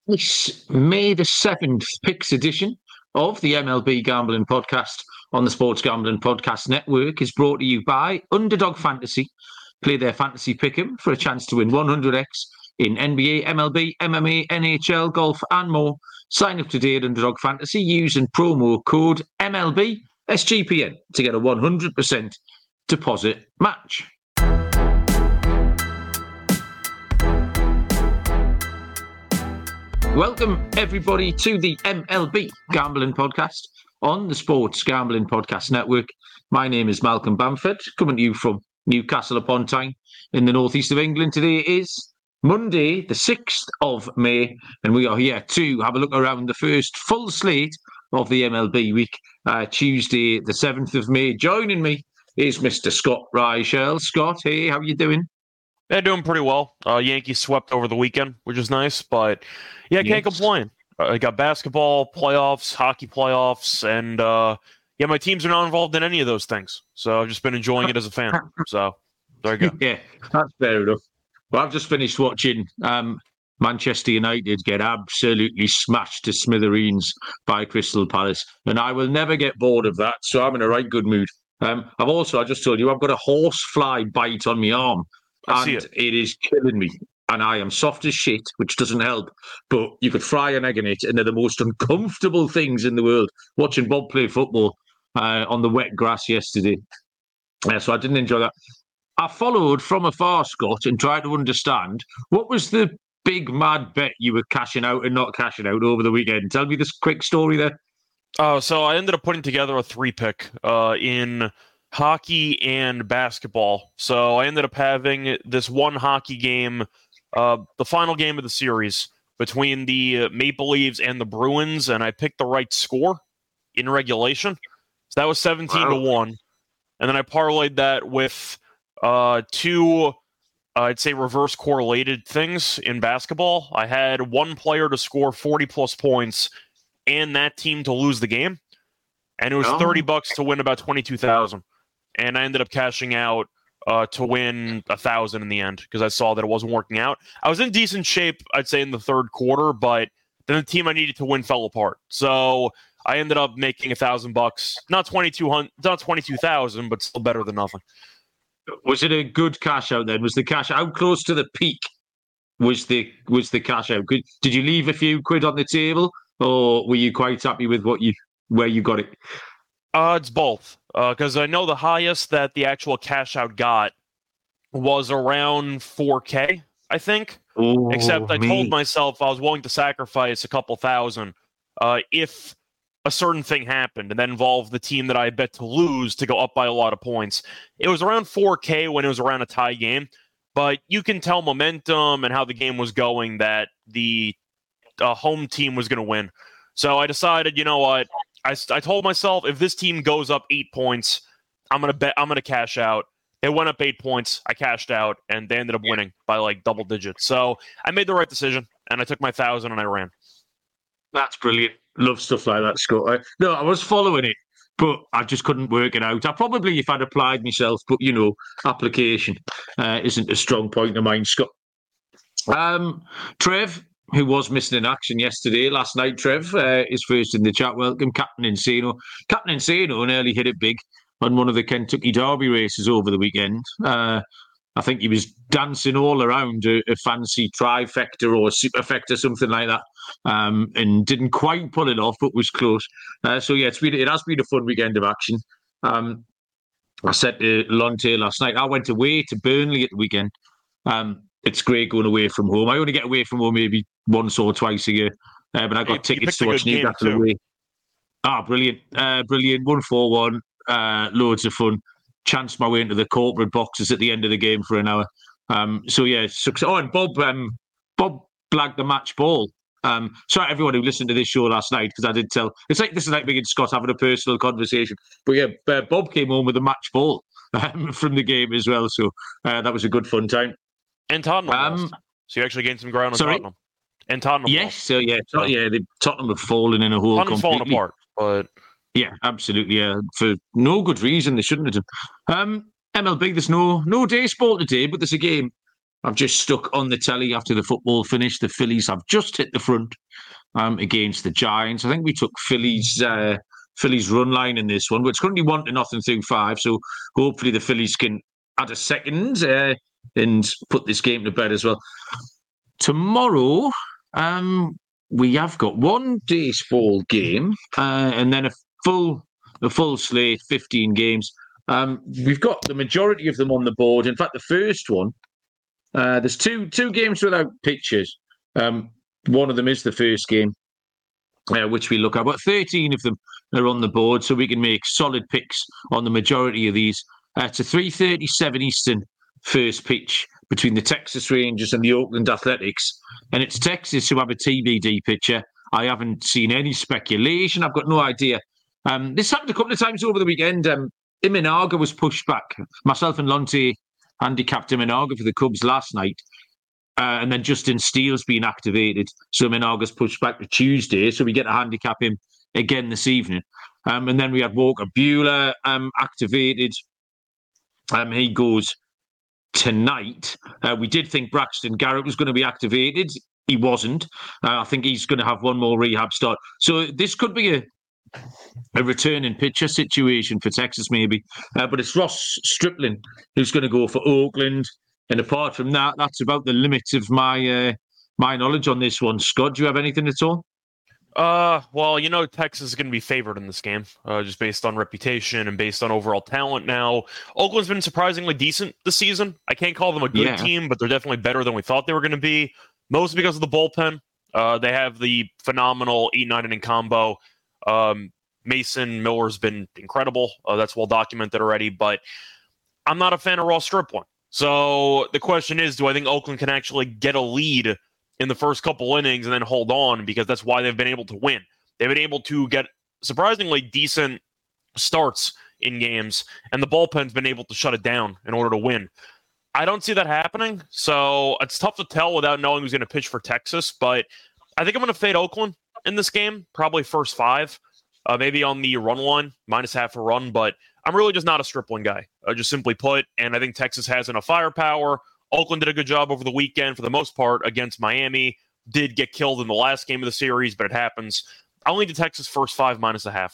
This May the 7th picks edition of the MLB Gambling Podcast on the Sports Gambling Podcast Network is brought to you by Underdog Fantasy. Play their fantasy pick'em for a chance to win 100x in NBA, MLB, MMA, NHL, golf and more. Sign up today at Underdog Fantasy using promo code MLB SGPN to get a 100% deposit match. Welcome, everybody, to the MLB Gambling Podcast on the Sports Gambling Podcast Network. My name is Malcolm Bamford, coming to you from Newcastle upon Tyne in the northeast of England. Today is Monday, the 6th of May, and we are here to have a look around the first full slate of the MLB week, Tuesday, the 7th of May. Joining me is Mr. Scott Reichel. Scott, hey, how are you doing? They're doing pretty well. Yankees swept over the weekend, which is nice, but yeah, can't complain. I got basketball playoffs, hockey playoffs, and my teams are not involved in any of those things. So I've just been enjoying it as a fan. So there you go. Yeah, that's fair enough. Well, I've just finished watching Manchester United get absolutely smashed to smithereens by Crystal Palace, and I will never get bored of that. So I'm in a right good mood. I just told you, I've got a horsefly bite on my arm. And it is killing me. And I am soft as shit, which doesn't help. But you could fry an egg in it, and they're the most uncomfortable things in the world. Watching Bob play football on the wet grass yesterday. So I didn't enjoy that. I followed from afar, Scott, and tried to understand what was the big mad bet you were cashing out and not cashing out over the weekend. Tell me this quick story there. So I ended up putting together a 3-pick in hockey and basketball. So I ended up having this one hockey game, the final game of the series between the Maple Leafs and the Bruins, and I picked the right score in regulation. So that was 17-1. And then I parlayed that with two, I'd say, reverse correlated things in basketball. I had one player to score 40-plus points and that team to lose the game. And it was $30 to win about $22,000. And I ended up cashing out to win $1,000 in the end because I saw that it wasn't working out. I was in decent shape, I'd say, in the third quarter, but then the team I needed to win fell apart. So I ended up making $1,000, not $22,000, but still better than nothing. Was it a good cash out then? Was the cash out close to the peak? Was the cash out good? Did you leave a few quid on the table, or were you quite happy with where you got it? It's both. Because I know the highest that the actual cash out got was around 4K, I think. Except I told myself I was willing to sacrifice a couple thousand if a certain thing happened, and that involved the team that I bet to lose to go up by a lot of points. It was around 4K when it was around a tie game, but you can tell momentum and how the game was going that the home team was going to win. So I decided, you know what? I told myself if this team goes up 8 points, I'm gonna cash out. It went up 8 points. I cashed out, and they ended up winning by like double digits. So I made the right decision, and I took my $1,000 and I ran. That's brilliant. Love stuff like that, Scott. No, I was following it, but I just couldn't work it out. I probably, if I'd applied myself, but application isn't a strong point of mine, Scott. Trev, who was missing in action last night, Trev, is first in the chat. Welcome, Captain Insano. Captain Insano nearly hit it big on one of the Kentucky Derby races over the weekend. I think he was dancing all around a fancy trifecta or superfecta, something like that, and didn't quite pull it off, but was close. It has been a fun weekend of action. I said to Lonte last night, I went away to Burnley at the weekend. It's great going away from home. I only get away from home maybe once or twice a year, but I got tickets to watch Newcastle away. Brilliant. 1-4-1, loads of fun. Chanced my way into the corporate boxes at the end of the game for an hour. And Bob blagged the match ball. Sorry, everyone who listened to this show last night, because I did tell. This is like me and Scott having a personal conversation. But yeah, Bob came home with a match ball from the game as well. So that was a good fun time. And Tottenham lost. So you actually gained some ground on Tottenham. And Tottenham lost. Tottenham have fallen in a hole completely. Fallen apart, but yeah, absolutely. Yeah, for no good reason they shouldn't have done. MLB, there's no day sport today, but there's a game I've just stuck on the telly after the football finished. The Phillies have just hit the front against the Giants. I think we took Phillies run line in this one, but it's currently 1-0 through 5. So hopefully the Phillies can add a second and put this game to bed as well. Tomorrow, we have got one baseball game and then a full slate, 15 games. We've got the majority of them on the board. In fact, the first one, there's two games without pictures. One of them is the first game, which we look at. But 13 of them are on the board, so we can make solid picks on the majority of these. It's a 3:37 Eastern first pitch between the Texas Rangers and the Oakland Athletics. And it's Texas who have a TBD pitcher. I haven't seen any speculation. I've got no idea. This happened a couple of times over the weekend. Imanaga was pushed back. Myself and Lonte handicapped Imanaga for the Cubs last night. And then Justin Steele's been activated. So Immanaga's pushed back to Tuesday. So we get to handicap him again this evening. And then we had Walker Buehler activated. He goes tonight. We did think Braxton Garrett was going to be activated. He wasn't. I think he's going to have one more rehab start. So this could be a returning pitcher situation for Texas, maybe. But it's Ross Stripling who's going to go for Oakland. And apart from that, that's about the limits of my knowledge on this one. Scott, do you have anything at all? Well, Texas is going to be favored in this game, just based on reputation and based on overall talent now. Oakland's been surprisingly decent this season. I can't call them a good team, but they're definitely better than we thought they were going to be, mostly because of the bullpen. They have the phenomenal 8-9 inning combo. Mason Miller's been incredible. That's well documented already, but I'm not a fan of Ross Stripling. So the question is, do I think Oakland can actually get a lead in the first couple innings and then hold on, because that's why they've been able to win. They've been able to get surprisingly decent starts in games, and the bullpen's been able to shut it down in order to win. I don't see that happening, so it's tough to tell without knowing who's going to pitch for Texas, but I think I'm going to fade Oakland in this game, probably first 5, maybe on the run line, -half a run, but I'm really just not a Stripling guy, just simply put, and I think Texas has enough firepower. Oakland did a good job over the weekend for the most part against Miami. Did get killed in the last game of the series, but it happens. I'll lean to Texas first 5 -1/2.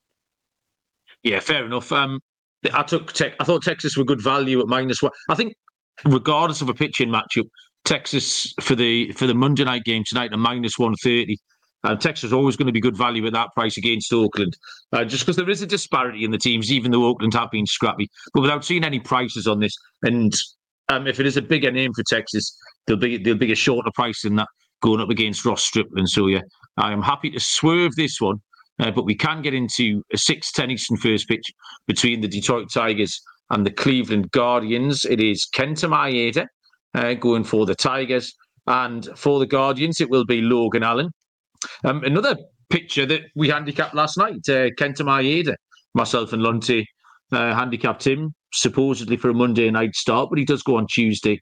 Yeah, fair enough. I thought Texas were good value at -1. I think regardless of a pitching matchup, Texas for the Monday night game tonight at -130. Texas is always going to be good value at that price against Oakland, just because there is a disparity in the teams, even though Oakland have been scrappy. But without seeing any prices on this, and if it is a bigger name for Texas, there'll be a shorter price than that going up against Ross Stripling. So yeah, I am happy to swerve this one, but we can get into a 6:10 Eastern first pitch between the Detroit Tigers and the Cleveland Guardians. It is Kenta Maeda going for the Tigers, and for the Guardians it will be Logan Allen. Another pitcher that we handicapped last night, Kenta Maeda. Myself and Lonte handicapped him supposedly for a Monday night start, but he does go on Tuesday.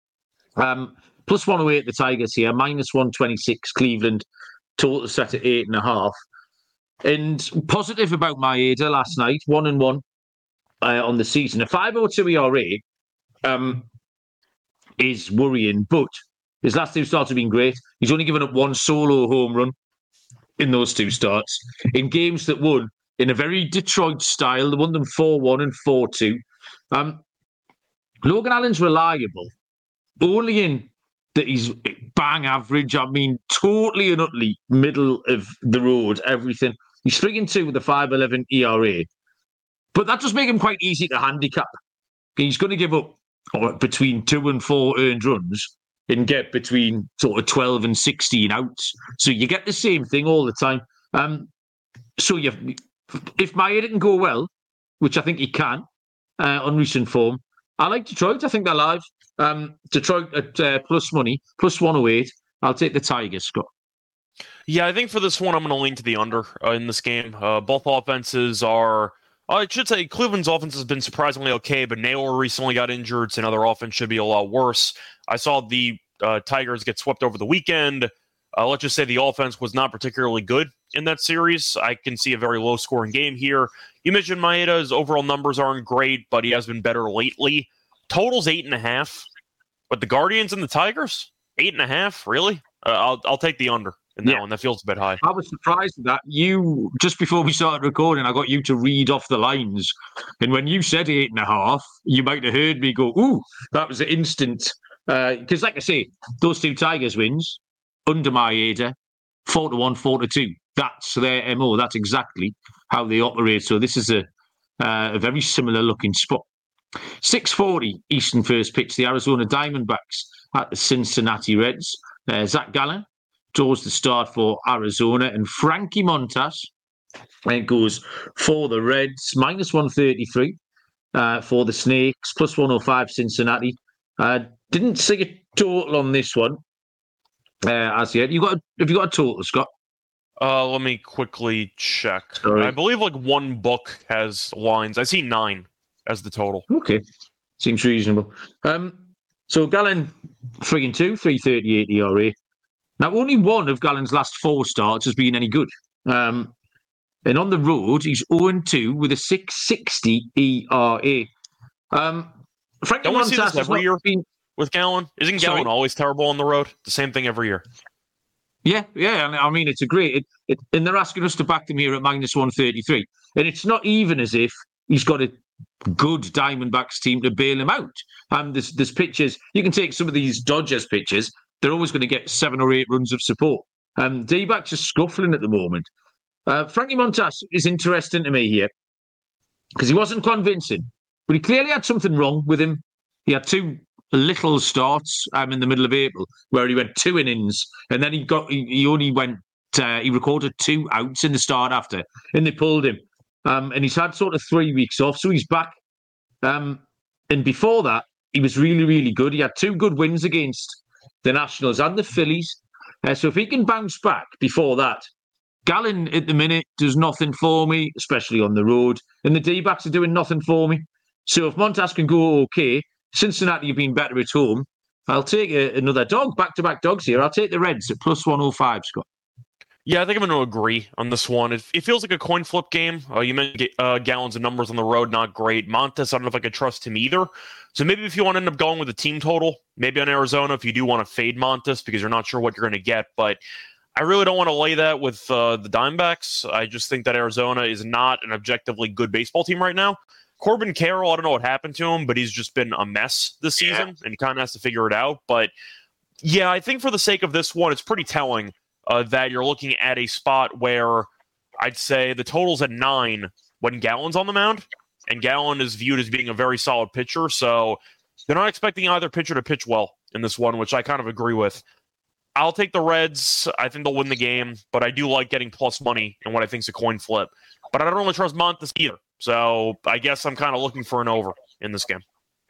+108 the Tigers here, -126 Cleveland, total set at 8.5. And positive about Maeda last night, 1-1 on the season. A 5.02 ERA is worrying, but his last 2 starts have been great. He's only given up 1 solo home run in those 2 starts. In games that won in a very Detroit style, they won them 4-1 and 4-2. Logan Allen's reliable, only in that he's bang average. I mean, totally and utterly middle of the road, everything. He's 3-2 with a 5.11 ERA. But that does make him quite easy to handicap. He's going to give up between 2 and 4 earned runs and get between sort of 12 and 16 outs. So you get the same thing all the time. So if Maeda can go well, which I think he can on recent form, I like Detroit. I think they're live. Detroit at plus money, +108. I'll take the Tigers, Scott. Yeah, I think for this one, I'm going to lean to the under in this game. Both offenses are... I should say Cleveland's offense has been surprisingly okay, but Naylor recently got injured, so now their offense should be a lot worse. I saw the Tigers get swept over the weekend. Let's just say the offense was not particularly good in that series. I can see a very low-scoring game here. You mentioned Maeda's overall numbers aren't great, but he has been better lately. Total's 8.5. But the Guardians and the Tigers, 8.5, really? I'll take the under in that one. That feels a bit high. I was surprised at that. You, just before we started recording, I got you to read off the lines. And when you said 8.5, you might have heard me go, ooh, that was an instant. Because like I say, those two Tigers wins, under my Maeda, 4-1, 4-2. That's their MO. That's exactly how they operate. So this is a very similar looking spot. 6:40 Eastern first pitch. The Arizona Diamondbacks at the Cincinnati Reds. Zach Gallen draws the start for Arizona, and Frankie Montas goes for the Reds. Minus 133 for the Snakes. Plus 105 Cincinnati. Didn't see a total on this one as yet. Have you got a total, Scott? Let me quickly check. Sorry. I believe like one book has lines. I see 9 as the total. Okay, seems reasonable. So Gallen 3-2, 3.38 ERA. Now only one of Gallen's last 4 starts has been any good. And on the road, he's 0-2 with a 6.60 ERA. Frankie Don't we see Montas this every year with Gallen? Isn't Gallen always terrible on the road? The same thing every year. Yeah. I mean, it's a great. And they're asking us to back them here at minus 133. And it's not even as if he's got a good Diamondbacks team to bail him out. There's pitches. You can take some of these Dodgers pitches. They're always going to get 7 or 8 runs of support. D-backs are scuffling at the moment. Frankie Montas is interesting to me here because he wasn't convincing, but he clearly had something wrong with him. He had 2 little starts in the middle of April where he went 2 innings, and then he only went. He recorded 2 outs in the start after, and they pulled him. And he's had sort of 3 weeks off, so he's back. And before that, he was really, really good. He had 2 good wins against the Nationals and the Phillies. So if he can bounce back before that, Gallen at the minute does nothing for me, especially on the road. And the D-backs are doing nothing for me. So if Montas can go okay, Cincinnati have been better at home, I'll take another dog, back-to-back dogs here. I'll take the Reds at plus 105, Scott. Yeah, I think I'm going to agree on this one. It feels like a coin flip game. You mentioned Gallen's and numbers on the road, not great. Montas, I don't know if I could trust him either. So maybe if you want to end up going with a team total, maybe on Arizona, if you do want to fade Montas because you're not sure what you're going to get. But I really don't want to lay that with the Diamondbacks. I just think that Arizona is not an objectively good baseball team right now. Corbin Carroll, I don't know what happened to him, but he's just been a mess this season, and he kind of has to figure it out. But yeah, I think for the sake of this one, it's pretty telling that you're looking at a spot where I'd say the total's at 9 when Gallen's on the mound, and Gallen is viewed as being a very solid pitcher. So they're not expecting either pitcher to pitch well in this one, which I kind of agree with. I'll take the Reds. I think they'll win the game, but I do like getting plus money in what I think is a coin flip. But I don't really trust Montas either. So I guess I'm kind of looking for an over in this game.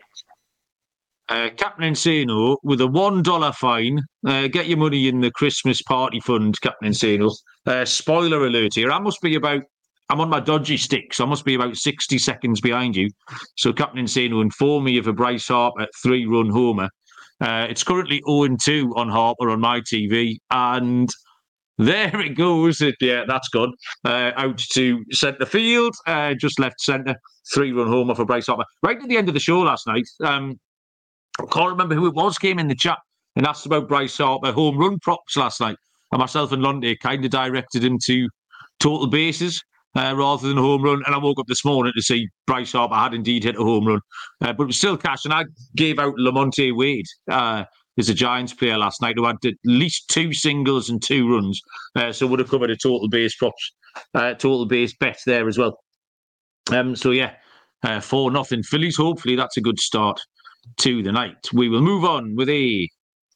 Captain Insano with a $1 fine. Get your money in the Christmas party fund, Captain Insano. Spoiler alert here. I'm on my dodgy stick, so I must be about 60 seconds behind you. So Captain Insano informed me of a Bryce Harper 3-run homer. It's currently 0-2 on Harper on my TV, and there it goes. Yeah, that's gone. Out to centre field, just left centre. 3-run homer for Bryce Harper. Right at the end of the show last night, I can't remember who it was, came in the chat and asked about Bryce Harper home run props last night. And myself and Lundy kind of directed him to total bases rather than a home run. And I woke up this morning to see Bryce Harper had indeed hit a home run. But it was still cash. And I gave out Lamonte Wade as a Giants player last night who had at least 2 singles and 2 runs. So would have covered a total base props, total base bet there as well. So yeah, 4-0 Phillies. Hopefully that's a good start to the night. We will move on with a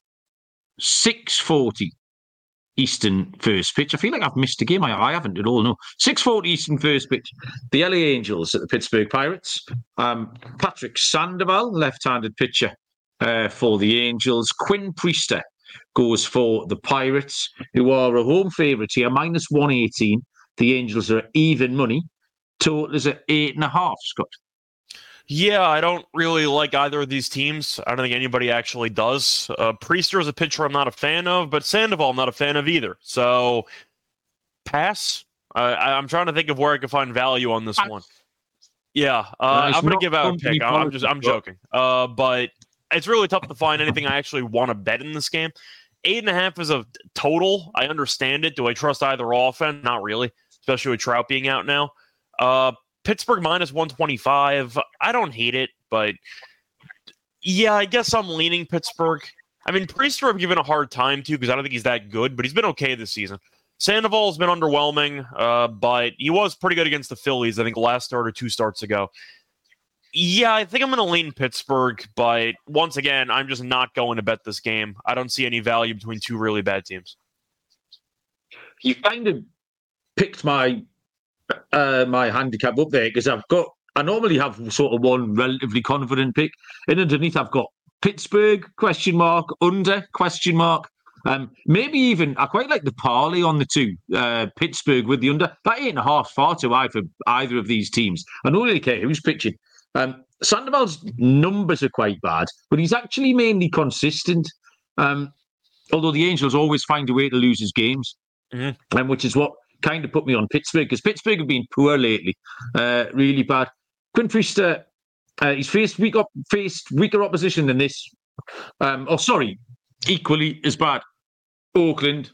6:40 Eastern first pitch. I feel like I've missed a game. I haven't at all, no. 6:40 Eastern first pitch. The LA Angels at the Pittsburgh Pirates. Patrick Sandoval, left-handed pitcher for the Angels. Quinn Priester goes for the Pirates, who are a home favourite here, minus 118. The Angels are even money. Total is at 8.5, Scott. Yeah, I don't really like either of these teams. I don't think anybody actually does. Priester is a pitcher I'm not a fan of, but Sandoval I'm not a fan of either. So, pass. I'm trying to think of where I can find value on this one. Yeah, I'm going to give out a pick. I'm joking. But it's really tough to find anything I actually want to bet in this game. 8.5 is a total. I understand it. Do I trust either offense? Not really, especially with Trout being out now. Pittsburgh minus 125. I don't hate it, but yeah, I guess I'm leaning Pittsburgh. I mean, Priester I've given a hard time to because I don't think he's that good, but he's been okay this season. Sandoval's been underwhelming, but he was pretty good against the Phillies, I think, last start or 2 starts ago. Yeah, I think I'm going to lean Pittsburgh, but once again, I'm just not going to bet this game. I don't see any value between 2 really bad teams. You kind of picked my handicap up there because I normally have sort of one relatively confident pick, and underneath I've got Pittsburgh ? Under ? Maybe even I quite like the parlay on the 2. Pittsburgh with the under. That 8.5 far too high for either of these teams. I don't really care who's pitching. Sandoval's numbers are quite bad, but he's actually mainly consistent. Although the Angels always find a way to lose his games, which is what kind of put me on Pittsburgh, because Pittsburgh have been poor lately, really bad. Quinn Priester, he's faced weaker opposition than this. Equally as bad. Oakland.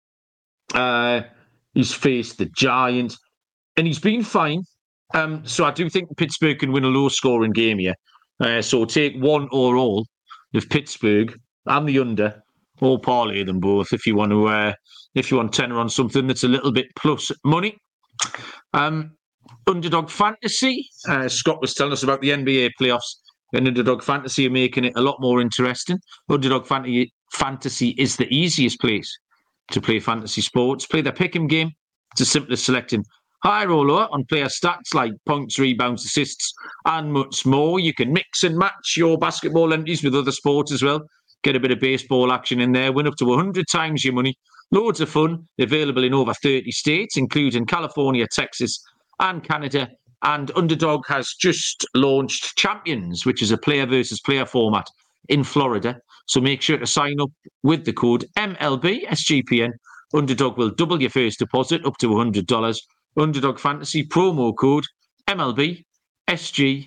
He's faced the Giants, and he's been fine. So I do think Pittsburgh can win a low-scoring game here. So take 1 or all of Pittsburgh and the under, or parlay them both if you want to tenor on something that's a little bit plus money. Underdog Fantasy. Scott was telling us about the NBA playoffs, and Underdog Fantasy are making it a lot more interesting. Underdog Fantasy is the easiest place to play fantasy sports. Play the pick'em game. It's as simple as selecting high or lower on player stats like points, rebounds, assists, and much more. You can mix and match your basketball entries with other sports as well. Get a bit of baseball action in there. Win up to 100 times your money. Loads of fun. Available in over 30 states, including California, Texas, and Canada. And Underdog has just launched Champions, which is a player versus player format in Florida. So make sure to sign up with the code MLBSGPN. Underdog will double your first deposit up to $100. Underdog Fantasy promo code MLBSGPN.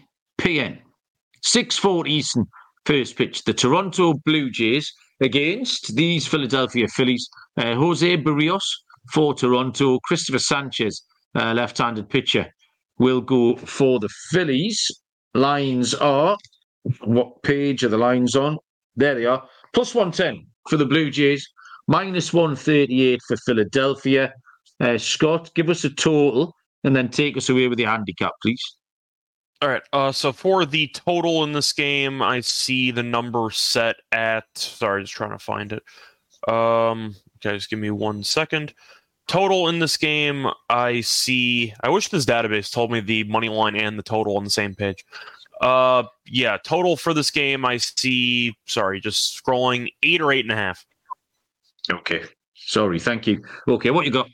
6:40 Eastern, first pitch. The Toronto Blue Jays against these Philadelphia Phillies. Jose Barrios for Toronto. Christopher Sanchez, left-handed pitcher, will go for the Phillies. Lines are, what page are the lines on? There they are. Plus 110 for the Blue Jays. Minus 138 for Philadelphia. Scott, give us a total and then take us away with the handicap, please. All right. So for the total in this game, I see the number set at... Sorry, just trying to find it. Okay, just give me 1 second. Total in this game, I see... I wish this database told me the money line and the total on the same page. Total for this game, I see... Sorry, just scrolling 8 or 8.5. Okay. Sorry, thank you. Okay, what you got?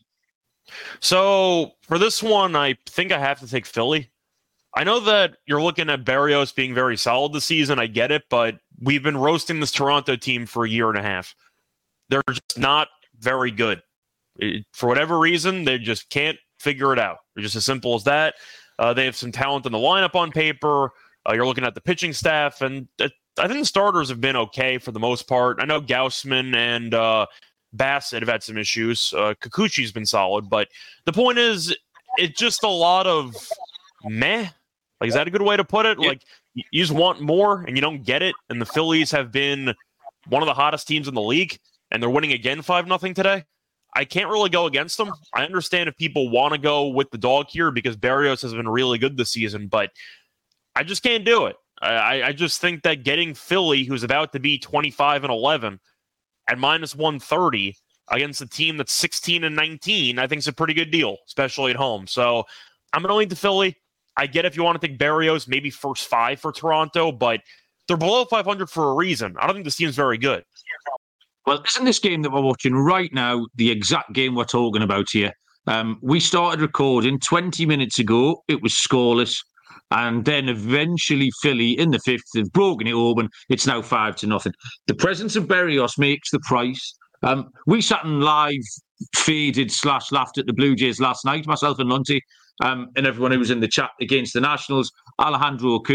So for this one, I think I have to take Philly. I know that you're looking at Barrios being very solid this season. I get it, but we've been roasting this Toronto team for 1.5 years. They're just not very good. For whatever reason, they just can't figure it out. They're just as simple as that. They have some talent in the lineup on paper. You're looking at the pitching staff, and I think the starters have been okay for the most part. I know Gausman and Bassett have had some issues. Kikuchi's been solid, but the point is, it's just a lot of meh. Like, is that a good way to put it? Like, you just want more, and you don't get it. And the Phillies have been one of the hottest teams in the league, and they're winning again 5-0 today. I can't really go against them. I understand if people want to go with the dog here because Barrios has been really good this season, but I just can't do it. I just think that getting Philly, who's about to be 25-11, at minus 130 against a team that's 16-19, I think is a pretty good deal, especially at home. So I'm going to lean to Philly. I get if you want to take Barrios, maybe first 5 for Toronto, but they're below 500 for a reason. I don't think this team's very good. Well, isn't this game that we're watching right now the exact game we're talking about here? We started recording 20 minutes ago. It was scoreless. And then eventually Philly in the 5th have broken it open. It's now 5-0. The presence of Barrios makes the price. We sat and live faded / laughed at the Blue Jays last night, myself and Lunty, and everyone who was in the chat against the Nationals. Alejandro Kirk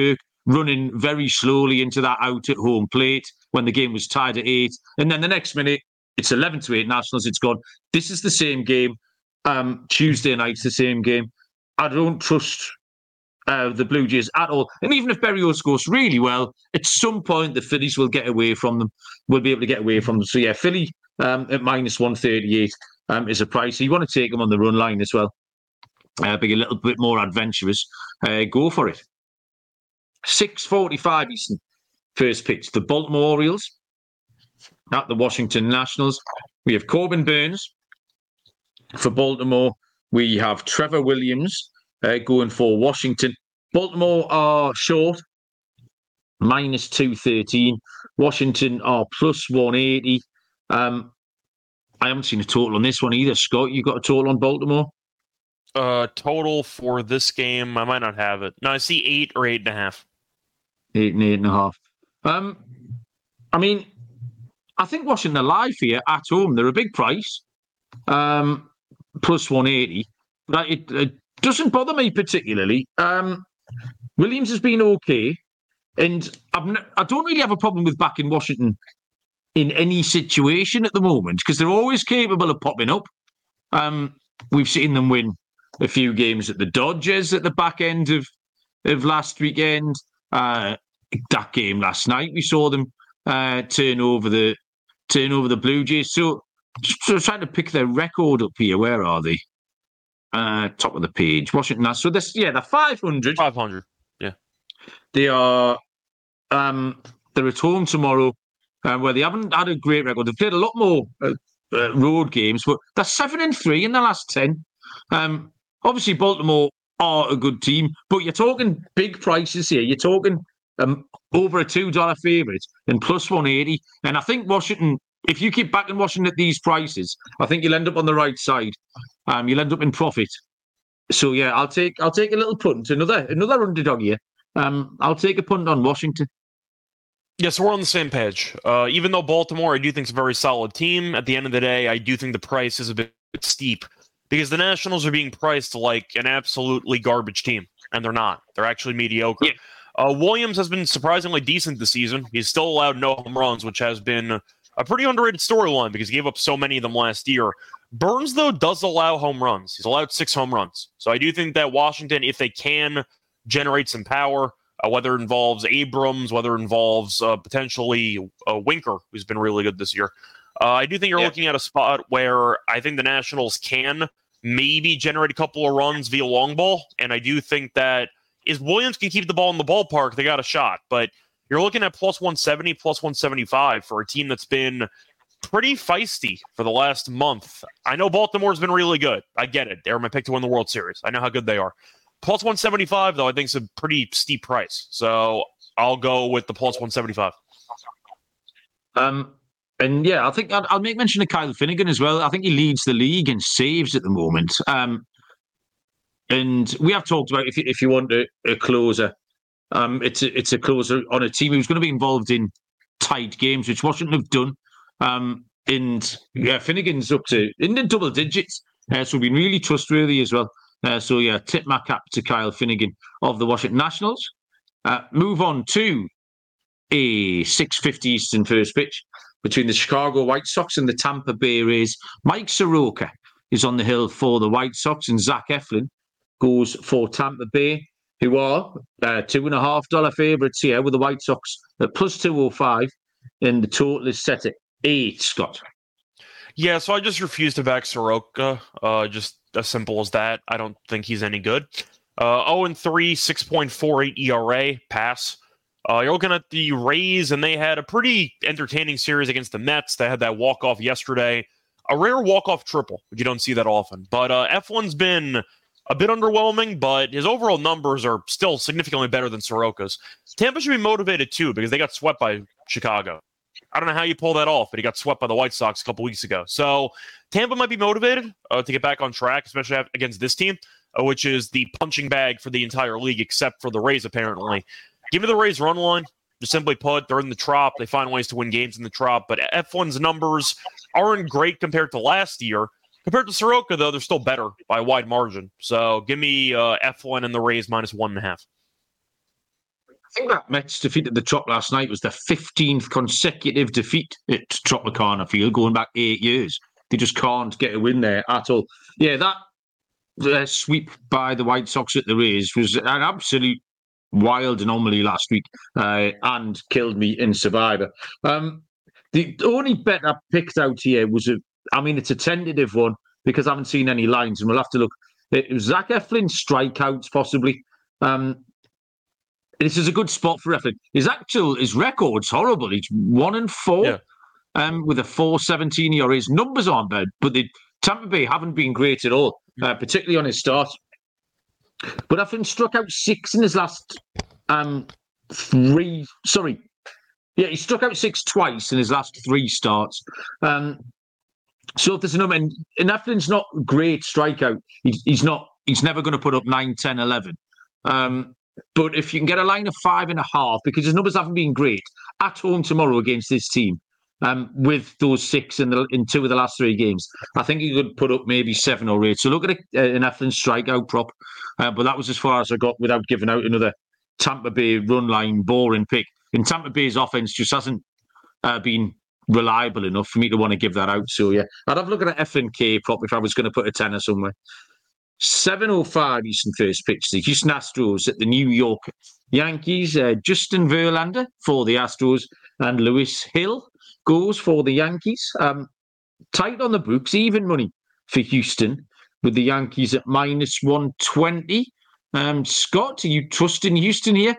running very slowly into that out at home plate when the game was tied at 8. And then the next minute, it's 11-8 Nationals. It's gone. This is the same game. Tuesday night's the same game. I don't trust the Blue Jays at all. And even if Berrios goes really well, at some point the Phillies will get away from them. Will be able to get away from them. So yeah, Philly at minus 138 is a price. So you want to take them on the run line as well. Be a little bit more adventurous. Go for it. 6:45 Eastern. First pitch. The Baltimore Orioles at the Washington Nationals. We have Corbin Burns for Baltimore. We have Trevor Williams going for Washington. Baltimore are short, minus 213. Washington are plus 180. I haven't seen a total on this one either. Scott, you got a total on Baltimore? Total for this game, I might not have it. No, I see 8 or 8.5. 8 and 8.5. I mean, I think Washington are live here at home. They're a big price, plus 180. But it doesn't bother me particularly. Williams has been okay, and I don't really have a problem with backing Washington in any situation at the moment because they're always capable of popping up. We've seen them win a few games at the Dodgers at the back end of last weekend. That game last night, we saw them turn over the Blue Jays. So just trying to pick their record up here. Where are they? Top of the page, Washington. So this, they're 500. 500. Yeah, they are. They're at home tomorrow, where they haven't had a great record. They've played a lot more road games, but they're 7-3 in the last 10. Obviously, Baltimore are a good team, but you're talking big prices here. You're talking over a $2 favourite and plus 180. And I think Washington, if you keep backing Washington at these prices, I think you'll end up on the right side. You'll end up in profit. So yeah, I'll take a little punt. Another underdog here. I'll take a punt on Washington. Yeah, so we're on the same page. Even though Baltimore, I do think is a very solid team. At the end of the day, I do think the price is a bit steep because the Nationals are being priced like an absolutely garbage team, and they're not. They're actually mediocre. Yeah. Williams has been surprisingly decent this season. He's still allowed no home runs, which has been a pretty underrated storyline because he gave up so many of them last year. Burns, though, does allow home runs. He's allowed 6 home runs. So I do think that Washington, if they can generate some power, whether it involves Abrams, whether it involves potentially Winker, who's been really good this year, I do think you're looking at a spot where I think the Nationals can maybe generate a couple of runs via long ball. And I do think that if Williams can keep the ball in the ballpark, they got a shot. But you're looking at plus 170, plus 175 for a team that's been pretty feisty for the last month. I know Baltimore's been really good. I get it. They're my pick to win the World Series. I know how good they are. Plus 175, though, I think is a pretty steep price. So I'll go with the plus 175. And yeah, I think I'll make mention of Kyle Finnegan as well. I think he leads the league in saves at the moment. And we have talked about if you want a closer, it's a closer on a team who's going to be involved in tight games, which Washington have done. And yeah, Finnegan's up to in the double digits, so been really trustworthy as well. So yeah, tip my cap to Kyle Finnegan of the Washington Nationals. Move on to a 6:50 Eastern first pitch between the Chicago White Sox and the Tampa Bay Rays. Mike Soroka is on the hill for the White Sox, and Zach Eflin goes for Tampa Bay, who are $2.50 favourites here with the White Sox at plus 205, and the total is set at 8. Scott. Yeah, so I just refuse to back Soroka. Just as simple as that. I don't think he's any good. 0-3, 6.48 ERA, pass. You're looking at the Rays, and they had a pretty entertaining series against the Mets. They had that walk-off yesterday. A rare walk-off triple, which you don't see that often. But Eflin's been a bit underwhelming, but his overall numbers are still significantly better than Soroka's. Tampa should be motivated, too, because they got swept by Chicago. I don't know how you pull that off, but he got swept by the White Sox a couple weeks ago. So Tampa might be motivated to get back on track, especially against this team, which is the punching bag for the entire league, except for the Rays, apparently. Give me the Rays run line. Just simply put, they're in the Trop. They find ways to win games in the Trop. But F1's numbers aren't great compared to last year. Compared to Soroka, though, they're still better by a wide margin. So give me F1 and the Rays minus 1.5. think that Mets defeat at the Trop last night was their 15th consecutive defeat at Tropicana Field, going back 8 years. They just can't get a win there at all. Yeah, that sweep by the White Sox at the Rays was an absolute wild anomaly last week and killed me in Survivor. The only bet I picked out here was, it's a tentative one because I haven't seen any lines and we'll have to look. It was Zach Eflin strikeouts, possibly. This is a good spot for Eflin. His record's horrible. He's 1-4 with a 4.17 ERA. His numbers aren't bad, but the Tampa Bay haven't been great at all, particularly on his start. But Eflin struck out 6 in his last 3. Sorry. Yeah, he struck out 6 twice in his last 3 starts. So if there's a number, and Eflin's not a great strikeout, he's never going to put up 9, 10, 11. But if you can get a line of 5.5, because his numbers haven't been great, at home tomorrow against this team, with those 6 in 2 of the last 3 games, I think he could put up maybe 7 or 8. So look at an Eflin strikeout prop. But that was as far as I got without giving out another Tampa Bay run line boring pick. And Tampa Bay's offense just hasn't been reliable enough for me to want to give that out. So yeah, I'd have a look at an Eflin K prop if I was going to put a tenner somewhere. 7:05 Eastern first pitch. The Houston Astros at the New York Yankees. Justin Verlander for the Astros and Lewis Hill goes for the Yankees. Tight on the books, even money for Houston with the Yankees at -120. Scott, are you trusting Houston here?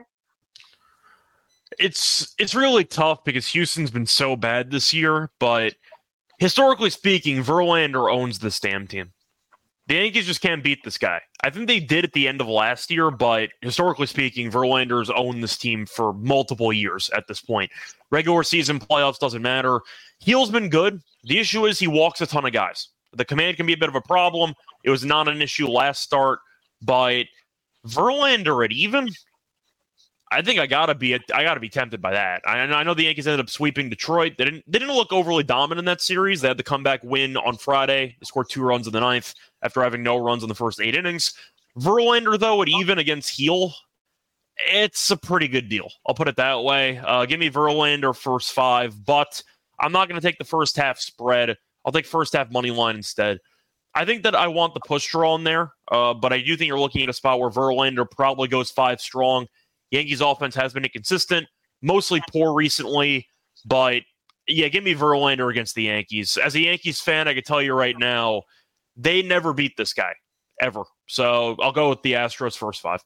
It's really tough because Houston's been so bad this year, but historically speaking, Verlander owns this damn team. The Yankees just can't beat this guy. I think they did at the end of last year, but historically speaking, Verlander's owned this team for multiple years at this point. Regular season, playoffs, doesn't matter. Hill's been good. The issue is he walks a ton of guys. The command can be a bit of a problem. It was not an issue last start, but Verlander at even, I think I gotta be tempted by that. I know the Yankees ended up sweeping Detroit. They didn't look overly dominant in that series. They had the comeback win on Friday. They scored 2 runs in the 9th after having no runs in the first 8 innings. Verlander, though, at even against Hill, it's a pretty good deal. I'll put it that way. Give me Verlander first 5, but I'm not going to take the first half spread. I'll take first half money line instead. I think that I want the push draw in there, but I do think you're looking at a spot where Verlander probably goes 5 strong. Yankees offense has been inconsistent, mostly poor recently, but yeah, give me Verlander against the Yankees. As a Yankees fan, I can tell you right now, they never beat this guy, ever. So I'll go with the Astros first 5.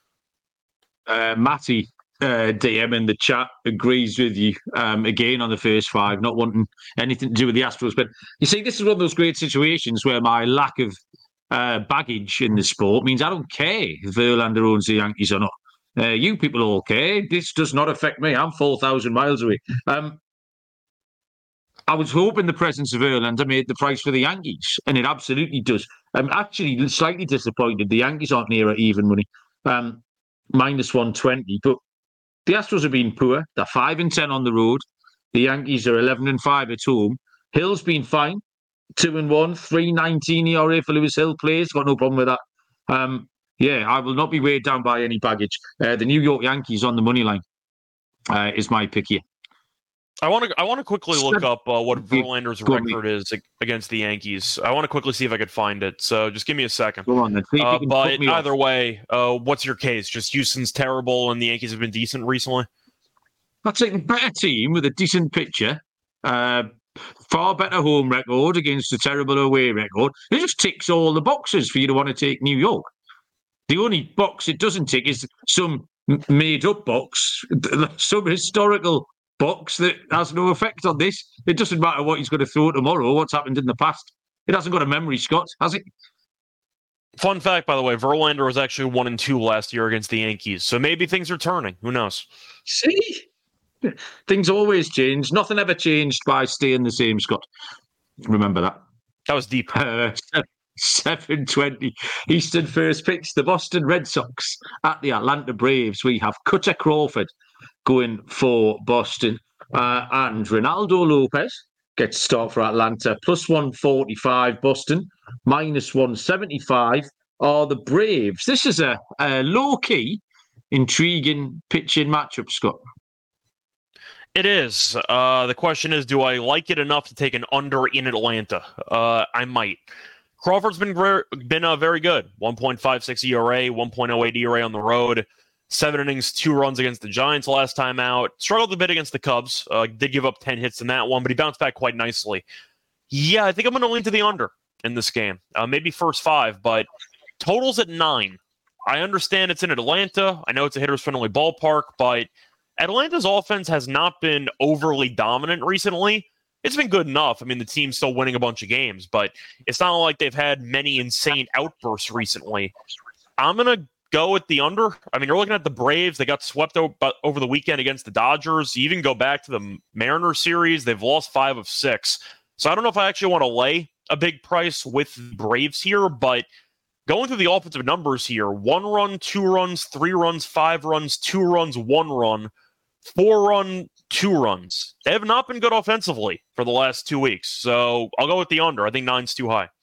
Matty, DM in the chat, agrees with you again on the first 5, not wanting anything to do with the Astros. But you see, this is one of those great situations where my lack of baggage in the sport means I don't care if Verlander owns the Yankees or not. You people all care. This does not affect me. I'm 4,000 miles away. I was hoping the presence of Verlander made the price for the Yankees, and it absolutely does. I'm actually slightly disappointed the Yankees aren't near at even money, -120. But the Astros have been poor. They're 5-10 on the road. The Yankees are 11-5 at home. Hill's been fine, 2-1, 3.19 ERA for Lewis Hill plays. Got no problem with that. Yeah, I will not be weighed down by any baggage. The New York Yankees on the money line is my pick here. I want to quickly look up what Verlander's record is against the Yankees. I want to quickly see if I could find it. So just give me a second. Go on then. But either way, what's your case? Just Houston's terrible and the Yankees have been decent recently? I'd take a better team with a decent pitcher. Far better home record against a terrible away record. It just ticks all the boxes for you to want to take New York. The only box it doesn't tick is some made-up box, some historical box that has no effect on this. It doesn't matter what he's going to throw tomorrow, what's happened in the past. It hasn't got a memory, Scott, has it? Fun fact, by the way, Verlander was actually 1-2 last year against the Yankees, so maybe things are turning. Who knows? See? Things always change. Nothing ever changed by staying the same, Scott. Remember that. That was deep. 7:20 Eastern first pitch. The Boston Red Sox at the Atlanta Braves. We have Cutter Crawford going for Boston, and Ronaldo Lopez gets start for Atlanta. +145 Boston, -175 are the Braves. This is a low key intriguing pitching matchup, Scott. It is. The question is, do I like it enough to take an under in Atlanta? I might. Crawford's been very good. 1.56 ERA, 1.08 ERA on the road. 7 innings, 2 runs against the Giants last time out. Struggled a bit against the Cubs. Did give up 10 hits in that one, but he bounced back quite nicely. Yeah, I think I'm going to lean to the under in this game. Maybe first 5, but total's at 9. I understand it's in Atlanta. I know it's a hitters-friendly ballpark, but Atlanta's offense has not been overly dominant recently. It's been good enough. I mean, the team's still winning a bunch of games, but it's not like they've had many insane outbursts recently. I'm going to go with the under. I mean, you're looking at the Braves. They got swept over the weekend against the Dodgers. You even go back to the Mariners series. They've lost 5 of 6. So I don't know if I actually want to lay a big price with the Braves here, but going through the offensive numbers here, 1 run, 2 runs, 3 runs, 5 runs, 2 runs, 1 run, 4 run, 2 runs. They have not been good offensively for the last 2 weeks. So I'll go with the under. I think 9's too high.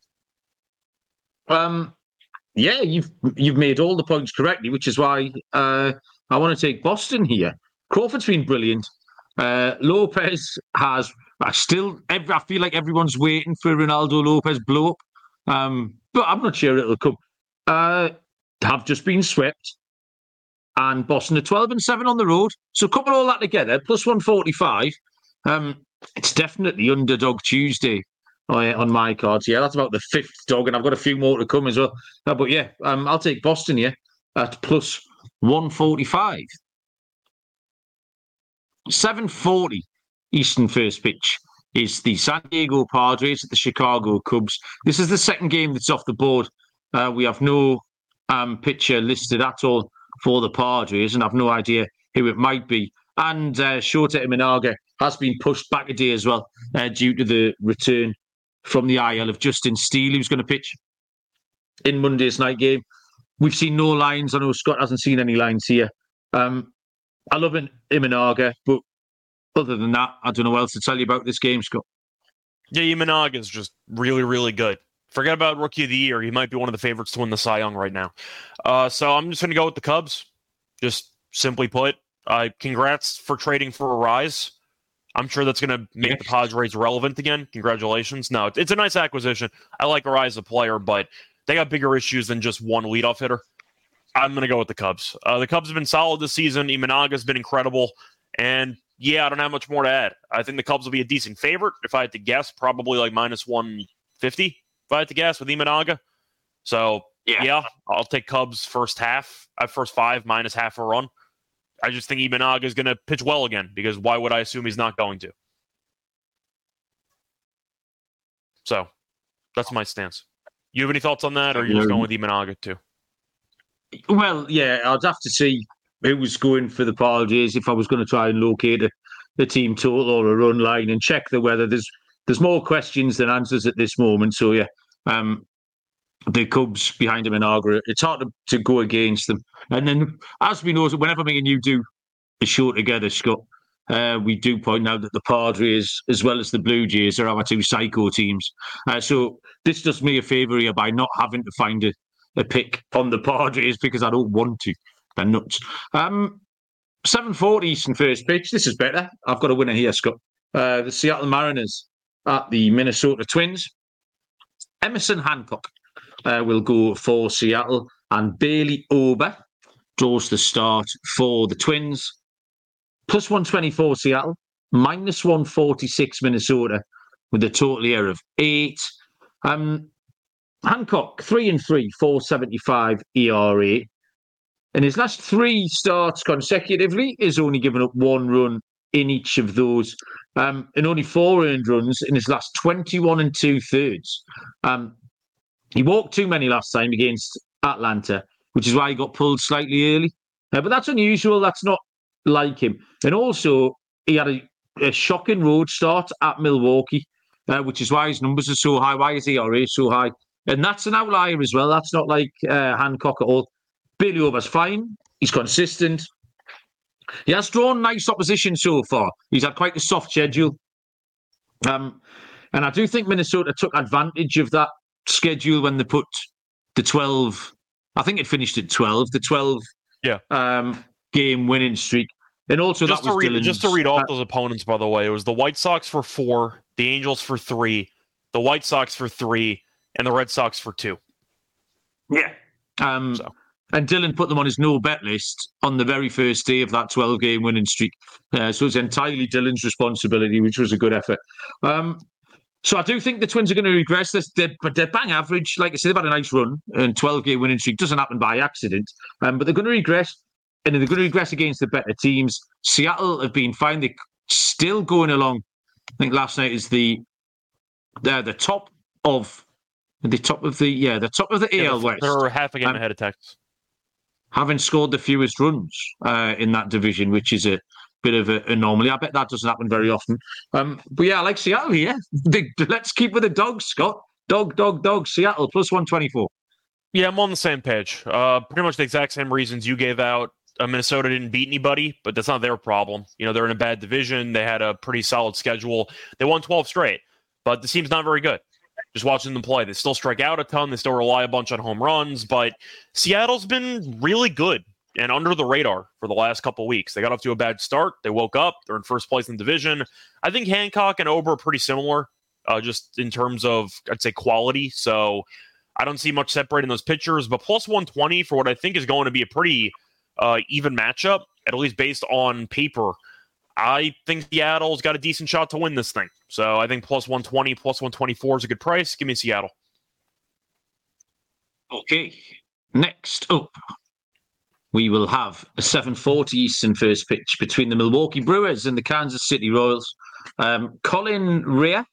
Yeah, you've made all the points correctly, which is why I want to take Boston here. Crawford's been brilliant. Lopez has. I feel like everyone's waiting for Ronaldo Lopez blow up, but I'm not sure it'll come. Have just been swept, and Boston are 12-7 on the road. So couple all that together, plus 145. It's definitely Underdog Tuesday on my cards. Yeah, that's about the 5th dog, and I've got a few more to come as well. But yeah, I'll take Boston here at plus 145. 7:40 Eastern first pitch is the San Diego Padres at the Chicago Cubs. This is the second game that's off the board. We have no pitcher listed at all for the Padres, and I've no idea who it might be. And Shota Imanaga has been pushed back a day as well due to the return from the IL of Justin Steele, who's going to pitch in Monday's night game. We've seen no lines. I know Scott hasn't seen any lines here. I love Imanaga, but other than that, I don't know what else to tell you about this game, Scott. Yeah, Imanaga is just really, really good. Forget about Rookie of the Year. He might be one of the favorites to win the Cy Young right now. So I'm just going to go with the Cubs. Just simply put, congrats for trading for Arraez. I'm sure that's going to make the Padres relevant again. Congratulations. No, it's a nice acquisition. I like Arraez as a player, but they got bigger issues than just one leadoff hitter. I'm going to go with the Cubs. The Cubs have been solid this season. Imanaga's been incredible. And yeah, I don't have much more to add. I think the Cubs will be a decent favorite. If I had to guess, probably like minus 150 if I had to guess with Imanaga. So yeah, I'll take Cubs first 5 minus half a run. I just think Imanaga is going to pitch well again, because why would I assume he's not going to? So that's my stance. You have any thoughts on that, or are you just going with Imanaga too? Well, yeah, I'd have to see who was going for the Padres if I was going to try and locate a team total or a run line and check the weather. There's more questions than answers at this moment. So yeah, the Cubs behind Imanaga, it's hard to go against them. And then, as we know, whenever me and you do a show together, Scott, we do point out that the Padres, as well as the Blue Jays, are our 2 psycho teams. So this does me a favour here by not having to find a pick on the Padres, because I don't want to. They're nuts. 7:40 Eastern first pitch. This is better. I've got a winner here, Scott. The Seattle Mariners at the Minnesota Twins. Emerson Hancock will go for Seattle, and Bailey Ober draws the start for the Twins. Plus 124 Seattle, minus 146 Minnesota, with a total here of 8. Hancock, 3-3, 4.75 ERA. In his last 3 starts consecutively, he's only given up 1 run in each of those, and only 4 earned runs in his last 21 2/3. He walked too many last time against Atlanta, which is why he got pulled slightly early. But that's unusual. That's not like him. And also, he had a shocking road start at Milwaukee, which is why his numbers are so high. Why is ERA so high? And that's an outlier as well. That's not like Hancock at all. Bailey Ober's fine. He's consistent. He has drawn nice opposition so far. He's had quite a soft schedule. And I do think Minnesota took advantage of that schedule when they put the 12. I think it finished at 12. The 12 game winning streak. And also just that was just to read off those opponents, by the way, it was the White Sox for 4, the Angels for 3, the White Sox for 3, and the Red Sox for 2. Yeah. And Dylan put them on his no-bet list on the very first day of that 12-game winning streak. So it's entirely Dylan's responsibility, which was a good effort. So I do think the Twins are going to regress. But they're bang average. Like I said, they've had a nice run, and 12-game winning streak doesn't happen by accident. But they're going to regress, and they're going to regress against the better teams. Seattle have been fine. They're still going along. I think last night is the top of the AL West. They're half a game ahead of Texas. Having scored the fewest runs in that division, which is a bit of an anomaly. I bet that doesn't happen very often. But yeah, I like Seattle here. Let's keep with the dogs, Scott. Dog. Seattle plus 124. Yeah, I'm on the same page. Pretty much the exact same reasons you gave out. Minnesota didn't beat anybody, but that's not their problem. They're in a bad division. They had a pretty solid schedule. They won 12 straight, but the team's not very good. Just watching them play, they still strike out a ton. They still rely a bunch on home runs, but Seattle's been really good and under the radar for the last couple of weeks. They got off to a bad start. They woke up. They're in first place in the division. I think Hancock and Ober are pretty similar, just in terms of, I'd say, quality. So I don't see much separating those pitchers, but plus 120 for what I think is going to be a pretty even matchup, at least based on paper. I think Seattle's got a decent shot to win this thing. So I think plus 120, plus 124 is a good price. Give me Seattle. Okay. Next up, we will have a 7:40 Eastern first pitch between the Milwaukee Brewers and the Kansas City Royals. Colin Rea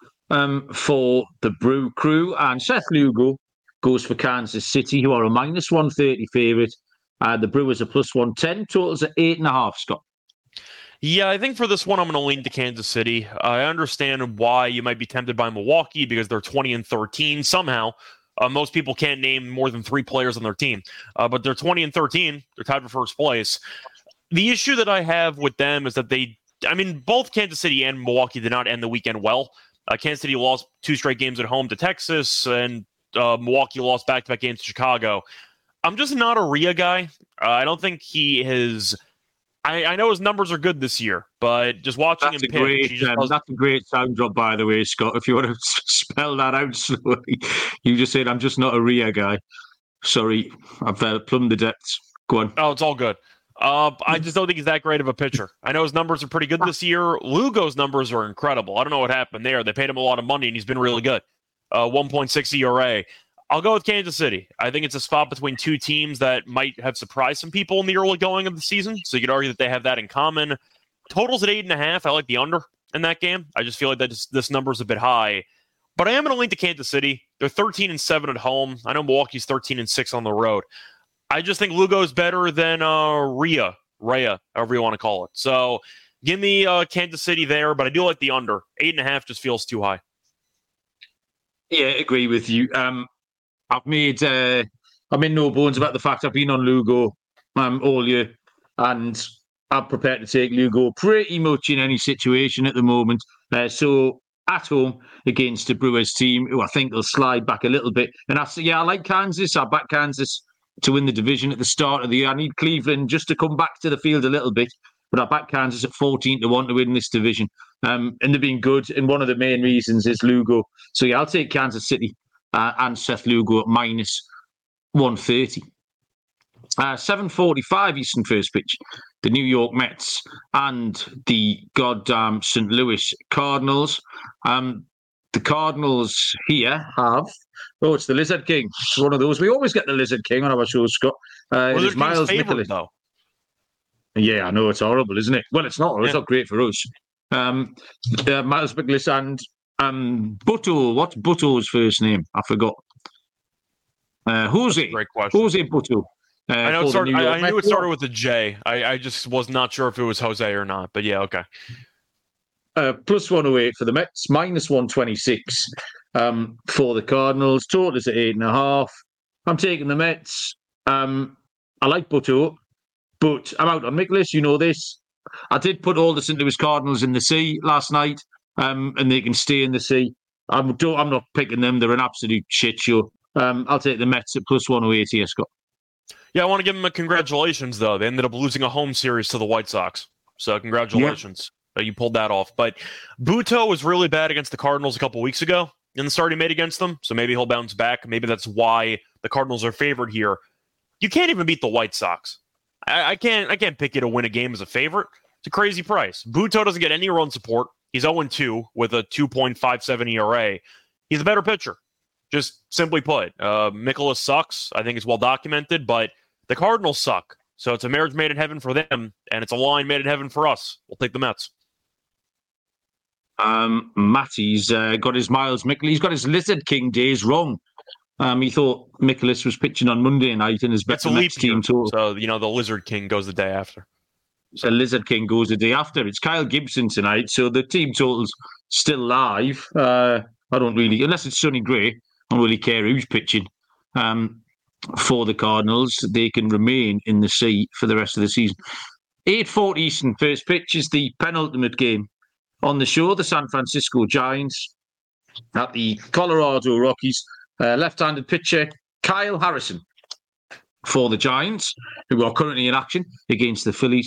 for the Brew Crew and Seth Lugo goes for Kansas City, who are a minus 130 favourite. The Brewers are plus 110. Totals at 8.5, Scott. Yeah, I think for this one, I'm going to lean to Kansas City. I understand why you might be tempted by Milwaukee because they're 20-13 somehow. Most people can't name more than 3 players on their team, but they're 20-13. They're tied for first place. The issue that I have with them is that both Kansas City and Milwaukee did not end the weekend well. Kansas City lost 2 straight games at home to Texas, and Milwaukee lost back-to-back games to Chicago. I'm just not a Rhea guy. I don't think he is. I know his numbers are good this year, but just watching him pitch, that's a great sound drop, by the way, Scott. If you want to spell that out slowly, you just said, I'm just not a Rhea guy. Sorry, I've plumbed the depths. Go on. Oh, it's all good. I just don't think he's that great of a pitcher. I know his numbers are pretty good this year. Lugo's numbers are incredible. I don't know what happened there. They paid him a lot of money, and he's been really good. 1.6 ERA. I'll go with Kansas City. I think it's a spot between 2 teams that might have surprised some people in the early going of the season. So you could argue that they have that in common. Totals at 8.5. I like the under in that game. I just feel like this number is a bit high. But I am going to lean to Kansas City. They're 13-7 at home. I know Milwaukee's 13-6 on the road. I just think Lugo's better than Rhea, however you want to call it. So give me Kansas City there, but I do like the under. 8.5 just feels too high. Yeah, I agree with you. I'm in no bones about the fact I've been on Lugo all year, and I'm prepared to take Lugo pretty much in any situation at the moment. So at home against the Brewers team, who I think will slide back a little bit. And I like Kansas. I back Kansas to win the division at the start of the year. I need Cleveland just to come back to the field a little bit, but I back Kansas at 14-1 to win this division. And they've been good, and one of the main reasons is Lugo. So yeah, I'll take Kansas City and Seth Lugo at minus 130. 7:45 Eastern first pitch. The New York Mets and the goddamn St. Louis Cardinals. The Cardinals here have... Oh, it's the Lizard King. It's one of those. We always get the Lizard King on our show, Scott. It is Miles Mikolas. Though. Yeah, I know. It's horrible, isn't it? Well, it's not. It's not great for us. Miles Mikolas and Butto. What's Butto's first name? I forgot. Jose. Great question. Jose Butto. I know. I knew it started with a J. I just was not sure if it was Jose or not. But yeah, okay. Plus 108 for the Mets, minus 126 for the Cardinals. Total is at 8.5. I'm taking the Mets. I like Butto, but I'm out on Mikolas. You know this. I did put all the St. Louis Cardinals in the sea last night, and they can stay in the sea. I'm not picking them. They're an absolute shit show. I'll take the Mets at plus 108 here, Scott. Yeah, I want to give them a congratulations, though. They ended up losing a home series to the White Sox. So congratulations. You pulled that off. But Buto was really bad against the Cardinals a couple weeks ago in the start he made against them. So maybe he'll bounce back. Maybe that's why the Cardinals are favored here. You can't even beat the White Sox. I can't pick you to win a game as a favorite. It's a crazy price. Buto doesn't get any run support. He's 0-2 with a 2.57 ERA. He's a better pitcher. Just simply put, Mikolas sucks. I think it's well documented, but the Cardinals suck. So it's a marriage made in heaven for them, and it's a line made in heaven for us. We'll take the Mets. Matty's got his Miles Mikolas. He's got his Lizard King days wrong. He thought Mikolas was pitching on Monday night and his best Mets team total. So, the Lizard King goes the day after. So Lizard King goes the day after. It's Kyle Gibson tonight, so the team total's still live. I don't really, unless it's Sonny Gray, I don't really care who's pitching. For the Cardinals, they can remain in the sea for the rest of the season. 8:40 Eastern, first pitch is the penultimate game on the show. The San Francisco Giants at the Colorado Rockies. Left-handed pitcher Kyle Harrison for the Giants, who are currently in action against the Phillies.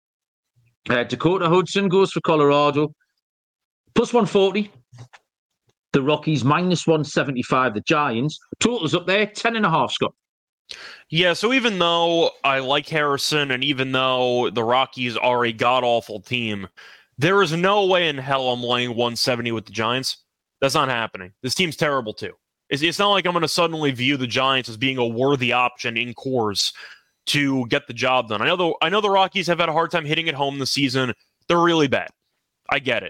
Dakota Hudson goes for Colorado. Plus 140. The Rockies minus 175. The Giants. Totals up there, 10.5, Scott. Yeah, so even though I like Harrison and even though the Rockies are a god-awful team, there is no way in hell I'm laying 170 with the Giants. That's not happening. This team's terrible, too. It's not like I'm going to suddenly view the Giants as being a worthy option in Coors to get the job done. I know the Rockies have had a hard time hitting at home this season. They're really bad. I get it.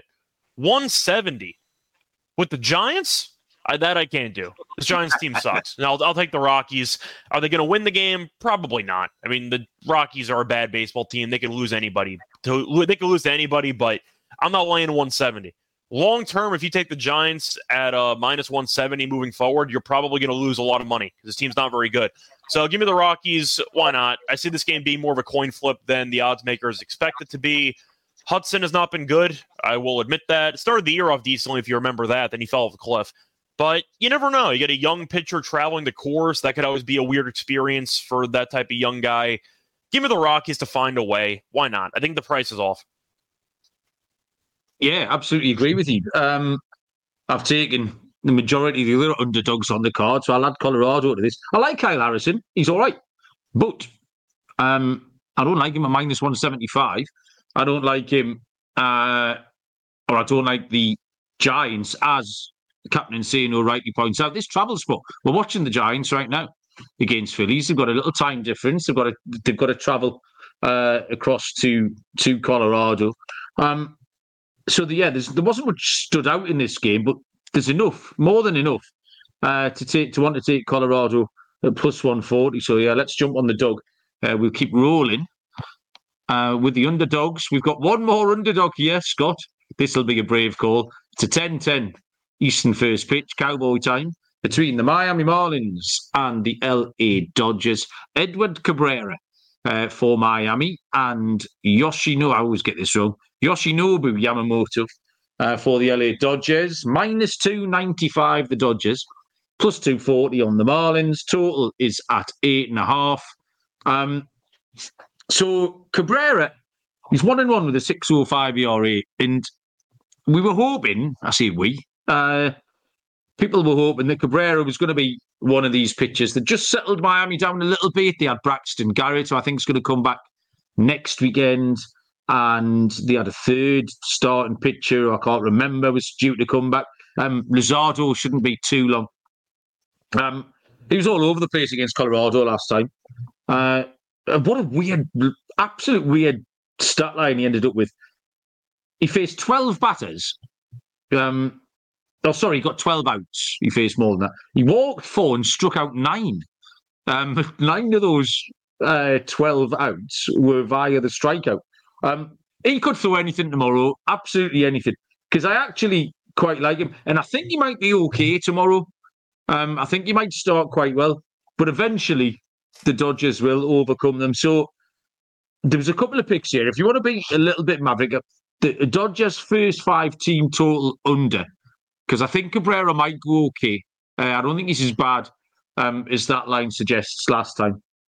170 with the Giants? That I can't do. This Giants team sucks. Now I'll take the Rockies. Are they going to win the game? Probably not. I mean, the Rockies are a bad baseball team. They can lose anybody. They can lose to anybody, but I'm not laying 170. Long term, if you take the Giants at minus 170 moving forward, you're probably going to lose a lot of money because this team's not very good. So give me the Rockies. Why not? I see this game being more of a coin flip than the odds makers expect it to be. Hudson has not been good. I will admit that. Started the year off decently, if you remember that. Then he fell off a cliff. But you never know. You get a young pitcher traveling the course. That could always be a weird experience for that type of young guy. Give me the Rockies to find a way. Why not? I think the price is off. Yeah, absolutely agree with you. I've taken the majority of the other underdogs on the card, so I'll add Colorado to this. I like Kyle Harrison. He's all right. But I don't like him at minus 175. I don't like him, or I don't like the Giants, as Captain Insano rightly points out. This travel spot. We're watching the Giants right now against Phillies. They've got a little time difference. They've got to travel across to Colorado. So there wasn't much stood out in this game, but there's enough, more than enough, to want to take Colorado at plus 140. So yeah, let's jump on the dog. We'll keep rolling with the underdogs. We've got one more underdog here, Scott. This will be a brave call. It's a 10-10 Eastern first pitch, Cowboy time, between the Miami Marlins and the LA Dodgers. Edward Cabrera for Miami and Yoshinobu, I always get this wrong, Yoshinobu Yamamoto for the LA Dodgers. Minus 295, the Dodgers. Plus 240 on the Marlins. Total is at 8.5. So Cabrera, he's 1-1 with a 6.05 ERA. And we were hoping, I say we, people were hoping that Cabrera was going to be one of these pitchers that just settled Miami down a little bit. They had Braxton Garrett, who I think is going to come back next weekend. And they had a third starting pitcher, I can't remember, was due to come back. Luzardo shouldn't be too long. He was all over the place against Colorado last time. What a absolute weird stat line he ended up with. He faced 12 batters. He got 12 outs. He faced more than that. He walked 4 and struck out 9. 9 of those 12 outs were via the strikeout. He could throw anything tomorrow, absolutely anything, because I actually quite like him. And I think he might be okay tomorrow. I think he might start quite well, but eventually the Dodgers will overcome them. So there was a couple of picks here. If you want to be a little bit maverick, the Dodgers' first 5 team total under, because I think Cabrera might go okay. I don't think he's as bad as that line suggests last time.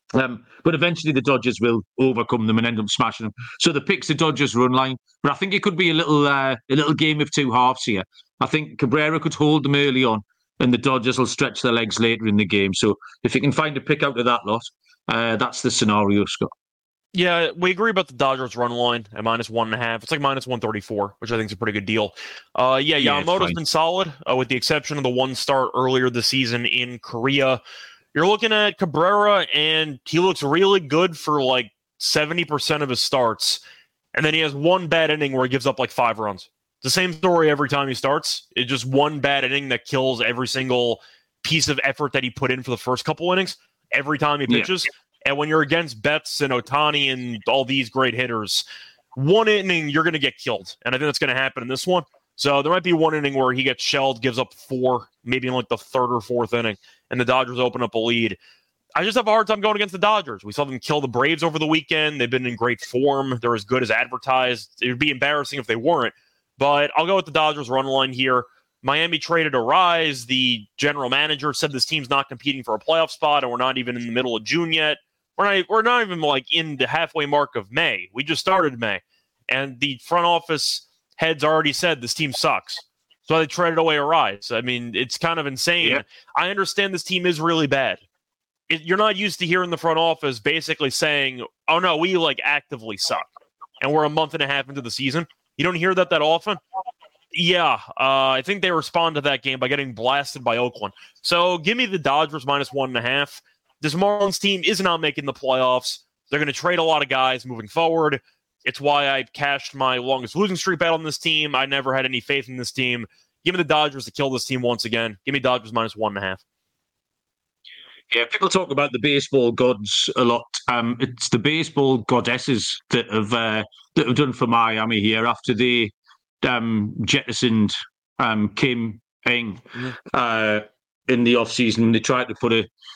But eventually the Dodgers will overcome them and end up smashing them. So the pick's the Dodgers run line. But I think it could be a little game of two halves here. I think Cabrera could hold them early on, and the Dodgers will stretch their legs later in the game. So if you can find a pick out of that lot, that's the scenario, Scott. Yeah, we agree about the Dodgers run line at -1.5. It's like -134, which I think is a pretty good deal. Yamamoto's been solid, with the exception of the one start earlier this season in Korea. You're looking at Cabrera, and he looks really good for like 70% of his starts. And then he has one bad inning where he gives up like 5 runs. It's the same story every time he starts. It's just one bad inning that kills every single piece of effort that he put in for the first couple innings every time he pitches. Yeah. And when you're against Betts and Ohtani and all these great hitters, one inning, you're going to get killed. And I think that's going to happen in this one. So there might be one inning where he gets shelled, gives up 4, maybe in like the 3rd or 4th inning, and the Dodgers open up a lead. I just have a hard time going against the Dodgers. We saw them kill the Braves over the weekend. They've been in great form. They're as good as advertised. It would be embarrassing if they weren't. But I'll go with the Dodgers run line here. Miami traded Arise. The general manager said this team's not competing for a playoff spot, and we're not even in the middle of June yet. We're not even like in the halfway mark of May. We just started May. And the front office heads already said this team sucks. So they traded away Arise. I mean, it's kind of insane. Yeah. I understand this team is really bad. You're not used to hearing the front office basically saying, oh, no, we like actively suck. And we're a month and a half into the season. You don't hear that often? Yeah, I think they respond to that game by getting blasted by Oakland. So give me the Dodgers -1.5. This Marlins team is not making the playoffs. They're going to trade a lot of guys moving forward. It's why I cashed my longest losing streak bet on this team. I never had any faith in this team. Give me the Dodgers to kill this team once again. Give me Dodgers -1.5. Yeah, people talk about the baseball gods a lot. It's the baseball goddesses that have done for Miami here after they jettisoned Kim Ng in the offseason. They tried to put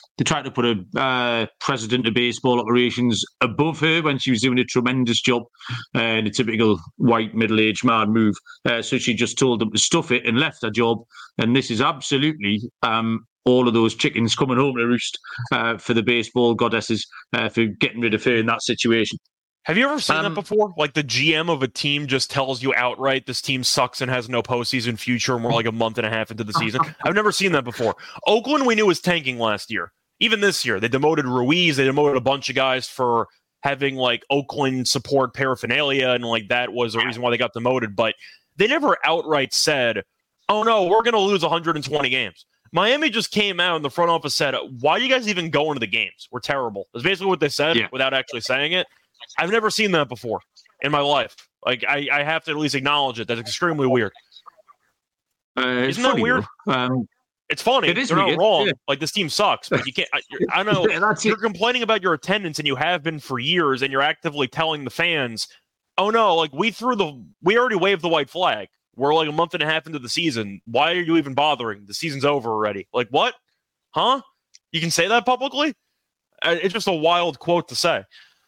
a president of baseball operations above her when she was doing a tremendous job in a typical white middle-aged man move. So she just told them to stuff it and left her job. And this is absolutely all of those chickens coming home to roost for the baseball goddesses for getting rid of her in that situation. Have you ever seen that before? Like the GM of a team just tells you outright this team sucks and has no postseason future and we're like a month and a half into the season? I've never seen that before. Oakland, we knew, was tanking last year. Even this year, they demoted Ruiz. They demoted a bunch of guys for having like Oakland support paraphernalia, and like that was the reason why they got demoted. But they never outright said, oh no, we're going to lose 120 games. Miami just came out and the front office said, why are you guys even going to the games? We're terrible. That's basically what they said without actually saying it. I've never seen that before in my life. Like, I have to at least acknowledge it. That's extremely weird. Isn't that weird? It's funny. It is They're weird. not wrong. Yeah. Like, this team sucks, but you can't. I know you're complaining about your attendance, and you have been for years, and you're actively telling the fans, oh no, like we already waved the white flag. We're like a month and a half into the season. Why are you even bothering? The season's over already. Like, what? Huh? You can say that publicly? It's just a wild quote to say.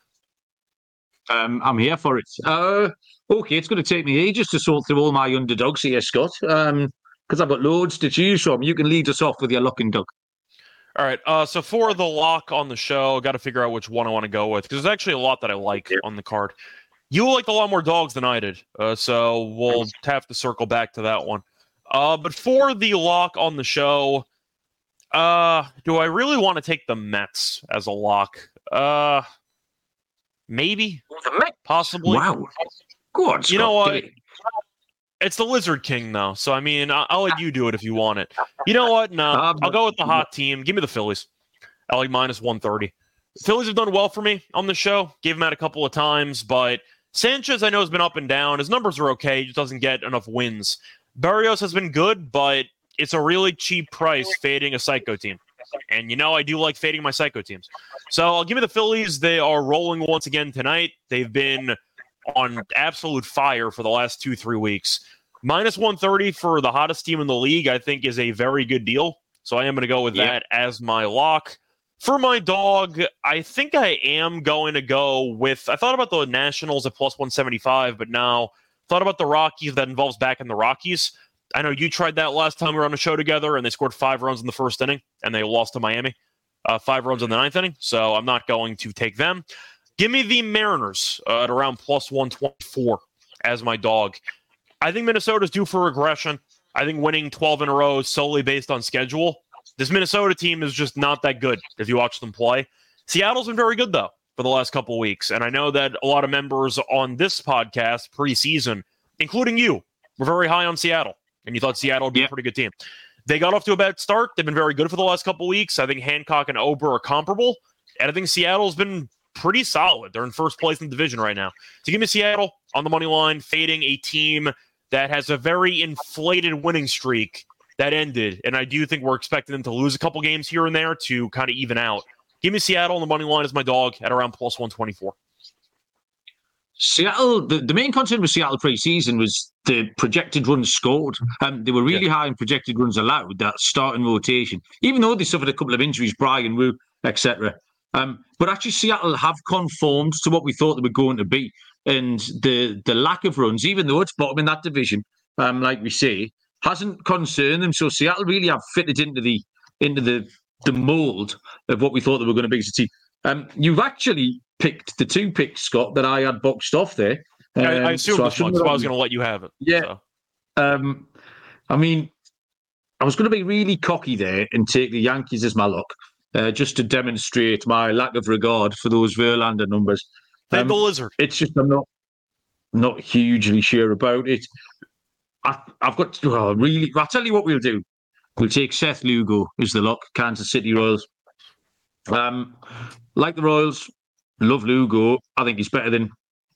I'm here for it. Okay, it's going to take me ages to sort through all my underdogs here, Scott, because I've got loads to choose from. You can lead us off with your lock and dog. All right, so for the lock on the show, got to figure out which one I want to go with, because there's actually a lot that I like on the card. You liked a lot more dogs than I did, so we'll have to circle back to that one. But for the lock on the show, do I really want to take the Mets as a lock? Maybe. Possibly. Wow. Go on, Scott. You know what? It's the Lizard King, though. So, I mean, I'll let you do it if you want it. You know what? No, I'll go with the hot team. Give me the Phillies. I like -130. Phillies have done well for me on the show. Gave him out a couple of times, but Sanchez, I know, has been up and down. His numbers are okay. He just doesn't get enough wins. Barrios has been good, but it's a really cheap price fading a psycho team. And, you know, I do like fading my psycho teams. So I'll give me the Phillies. They are rolling once again tonight. They've been on absolute fire for the last 2-3 weeks. -130 for the hottest team in the league, I think, is a very good deal. So I am going to go with that as my lock. For my dog, I think I am going to go with... I thought about the Nationals at +175, but now thought about the Rockies. That involves back in the Rockies. I know you tried that last time we were on a show together, and they scored 5 runs in the first inning, and they lost to Miami. 5 runs in the 9th inning, so I'm not going to take them. Give me the Mariners at around plus 124 as my dog. I think Minnesota's due for regression. I think winning 12 in a row is solely based on schedule. This Minnesota team is just not that good if you watch them play. Seattle's been very good, though, for the last couple of weeks. And I know that a lot of members on this podcast preseason, including you, were very high on Seattle. And you thought Seattle would be a pretty good team. They got off to a bad start. They've been very good for the last couple of weeks. I think Hancock and Ober are comparable. And I think Seattle's been pretty solid. They're in first place in the division right now. So give me Seattle on the money line, fading a team that has a very inflated winning streak that ended. And I do think we're expecting them to lose a couple games here and there to kind of even out. Give me Seattle on the money line as my dog at around plus 124. Seattle, the main concern with Seattle pre-season was the projected runs scored. They were really high in projected runs allowed, that starting rotation, even though they suffered a couple of injuries, Brian Wu, etc. But actually, Seattle have conformed to what we thought they were going to be. And the lack of runs, even though it's bottom in that division, like we say, hasn't concerned them. So Seattle really have fitted into the mould of what we thought they were going to be as a team. You've actually picked the 2 picks, Scott, that I had boxed off there. I assumed this one, so I was going to let you have it. Yeah. So. I mean, I was going to be really cocky there and take the Yankees as my lock, just to demonstrate my lack of regard for those Verlander numbers. And the Lizard. It's just I'm not hugely sure about it. I've got really. I'll tell you what we'll do. We'll take Seth Lugo as the lock, Kansas City Royals. Like the Royals, love Lugo. I think he's better than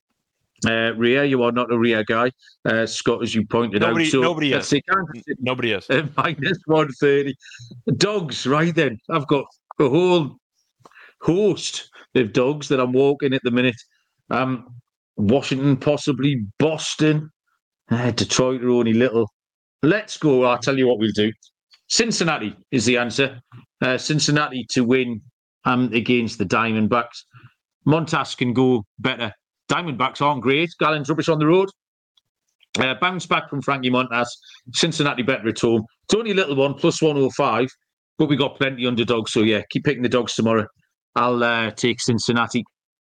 Rhea. You are not a Rhea guy, Scott, as you pointed out. So nobody is. Nobody is. Minus 130. Dogs, right then. I've got a whole host of dogs that I'm walking at the minute. Washington, possibly Boston. Detroit are only little. Let's go. I'll tell you what we'll do. Cincinnati is the answer. Cincinnati to win against the Diamondbacks. Montas can go better. Diamondbacks aren't great. Gallen's rubbish on the road. Bounce back from Frankie Montas. Cincinnati better at home. It's only a little one, plus 105, but we got plenty underdogs. So, yeah, keep picking the dogs tomorrow. I'll take Cincinnati.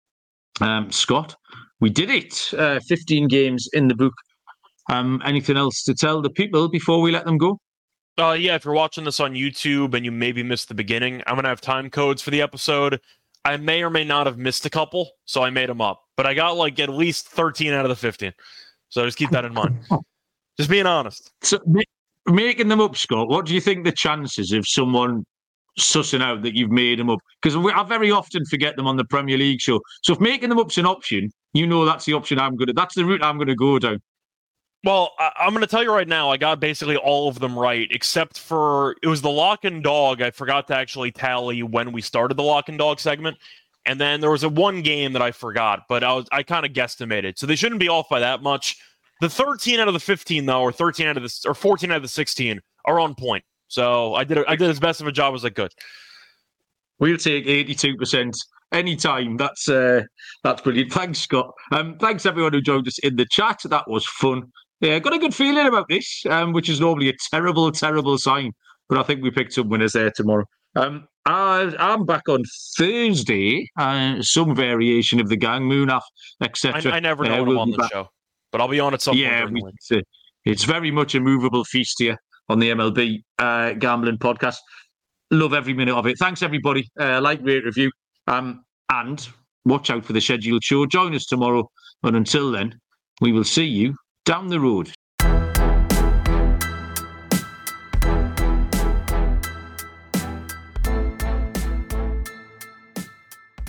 Scott, we did it. 15 games in the book. Anything else to tell the people before we let them go? Yeah, if you're watching this on YouTube and you maybe missed the beginning, I'm going to have time codes for the episode. I may or may not have missed a couple, so I made them up. But I got at least 13 out of the 15. So just keep that in mind. Just being honest. So making them up, Scott, what do you think the chances of someone sussing out that you've made them up? Because I very often forget them on the Premier League show. So if making them up's an option, that's the option that's the route I'm going to go down. Well, I'm going to tell you right now, I got basically all of them right, except for it was the lock and dog. I forgot to actually tally when we started the lock and dog segment. And then there was one game that I forgot, but I kind of guesstimated. So they shouldn't be off by that much. The 13 out of the 15, though, or 14 out of the 16 are on point. So I did as best of a job as I could. We'll take 82% anytime. That's brilliant. Thanks, Scott. Thanks everyone who joined us in the chat. That was fun. Yeah, got a good feeling about this, which is normally a terrible, terrible sign. But I think we picked some winners there tomorrow. I'm back on Thursday. Some variation of the gang, Moonaf, etc. I never know when I'm on the show, but I'll be on at some point. Yeah, it's very much a movable feast here on the MLB Gambling Podcast. Love every minute of it. Thanks, everybody. Like, rate, review. And watch out for the scheduled show. Join us tomorrow. And until then, we will see you down the road.